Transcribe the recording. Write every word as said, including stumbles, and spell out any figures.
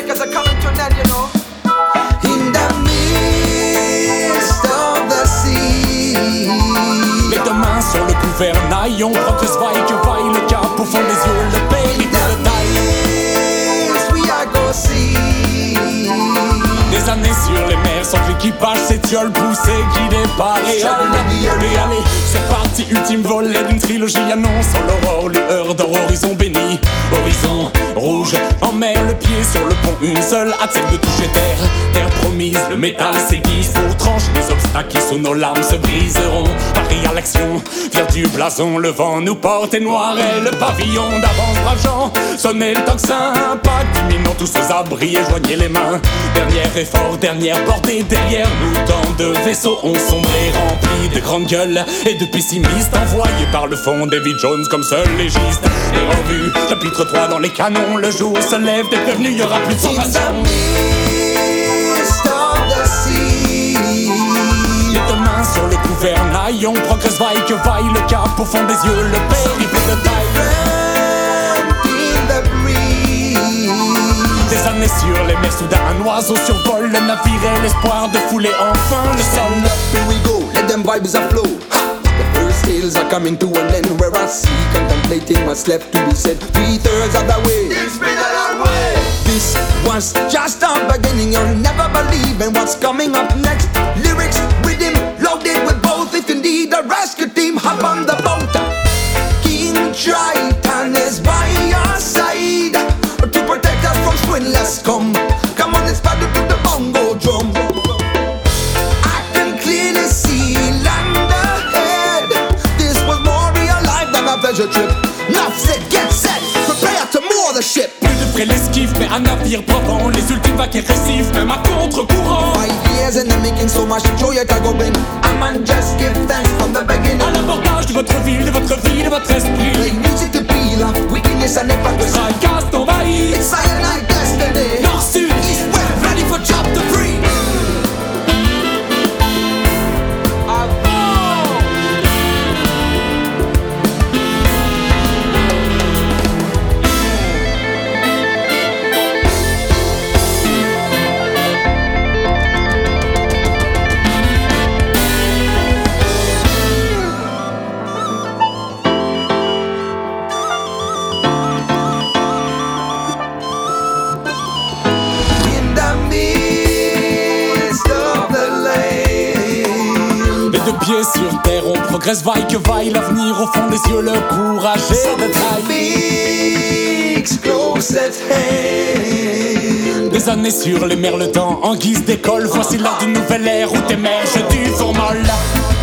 strikers are coming to an end, you know. In the midst of the sea. Les deux mains sur le gouvernail, on progresse, vaille que vaille, le cap au fond des yeux, le pays de taille. We are go see. Des années sur les mers, sans l'équipage, c'est tiol poussé, guidé par les allez, allez, c'est parti, ultime volet d'une trilogie annonçant l'aurore, lueur d'or, horizon béni. Horizon rouge, en mer, le pied sur le pont, une seule hâte, celle de toucher terre. Terre promise, le métal s'aiguise pour trancher les obstacles qui sous nos larmes se briseront. Paris à l'action, fier du blason, le vent nous porte et noir est le pavillon d'avance, braves gens. Sonnez le tocsin, impact imminent, tous aux abris et joignez les mains. Dernier effort, dernière bordée, derrière nous tant de vaisseaux ont sombré, remplis de grandes gueules et de pessimistes, envoyés par le fond Davy Jones comme seul légiste. Et revue, chapitre trois dans les canons, le jour se lève, des prévenus, y'aura plus de sensation. Les deux mains sur le gouvernail, on progresse, vaille que vaille, le cap au fond des yeux, le périph' de taille. Des années sur les mers, soudain un oiseau survole le navire et l'espoir de fouler enfin le sol. Here we go, let them vibes a flow. The first tales are coming to an end, where I see contemplating what's left to be said. Three thirds of the way, it's been a long way. This was just our beginning, you'll never believe in what's coming up next. Lyrics, rhythm, loaded with both. If you need a rescue team, hop on the boat. King Triton is by your side to protect us from swindlers. Come, come on, let's battle to the bongo drum. I can clearly see land ahead. This was more real life than a pleasure trip. Enough said, get set, prepare to moor the ship. Plus de frais l'esquive, mais un navire probant les ultimes vagues et récifs, même à contre-courant. Five years in the making, so much joy at go bring. I man just give thanks from the beginning. À l'abordage de votre ville, de votre vie, de votre esprit. Play music to peel off wickedness and hypocrisy. Cast envahi. It's cyanide destiny. Nord, sud, east, west, ready for chapter three. Pieds sur terre, on progresse, vaille que vaille, l'avenir au fond des yeux, le courage est de taille. Close at hand. Des années sur les mers, le temps en guise d'école, voici l'heure d'une nouvelle ère où t'émerges du formol.